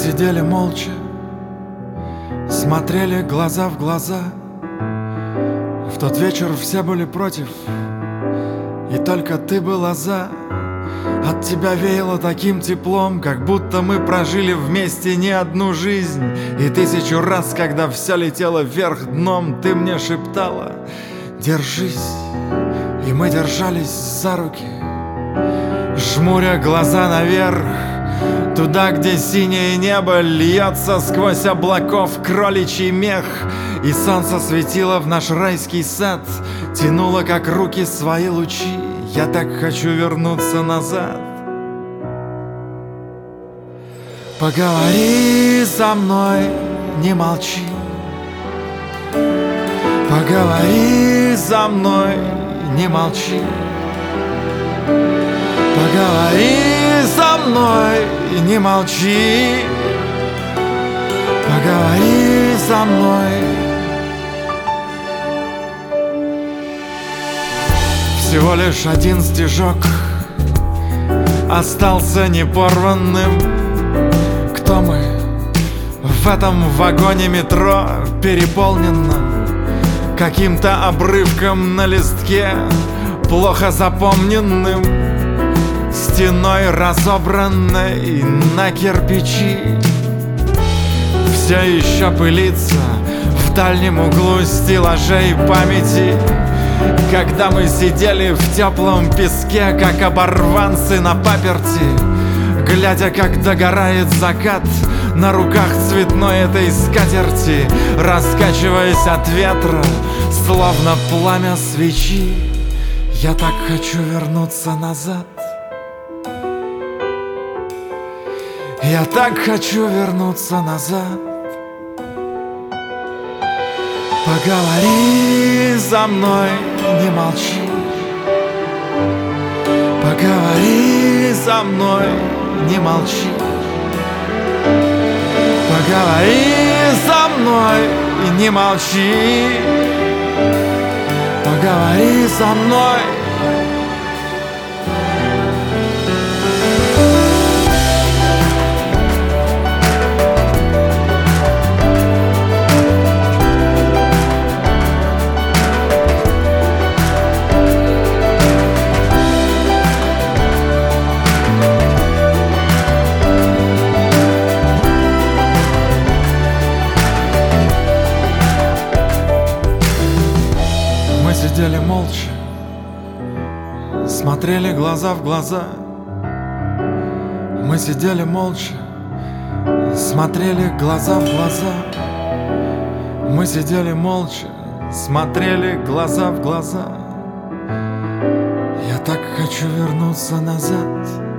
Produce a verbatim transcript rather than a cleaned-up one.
сидели молча, смотрели глаза в глаза. В тот вечер все были против, и только ты была за. От тебя веяло таким теплом, как будто мы прожили вместе не одну жизнь. И тысячу раз, когда все летело вверх дном, ты мне шептала: держись. И мы держались за руки, жмуря глаза наверх, туда, где синее небо льется сквозь облаков кроличий мех. И солнце светило в наш райский сад, тянуло, как руки, свои лучи. Я так хочу вернуться назад. Поговори со мной, не молчи. Поговори со мной, не молчи. Поговори со мной, не молчи. Поговори со мной. Всего лишь один стежок остался непорванным. Кто мы в этом вагоне метро, переполненном каким-то обрывком на листке, плохо запомненным, стеной разобранной на кирпичи? Все еще пылится в дальнем углу стеллажей памяти, когда мы сидели в теплом песке, как оборванцы на паперти, глядя, как догорает закат на руках цветной этой скатерти, раскачиваясь от ветра, словно пламя свечи. Я так хочу вернуться назад. Я так хочу вернуться назад. Поговори со мной, не молчи. Поговори со мной, не молчи. Поговори со мной и не молчи. Поговори со мной. Мы сидели молча, смотрели глаза в глаза. Мы сидели молча, смотрели глаза в глаза. Мы сидели молча, смотрели глаза в глаза. Я так хочу вернуться назад.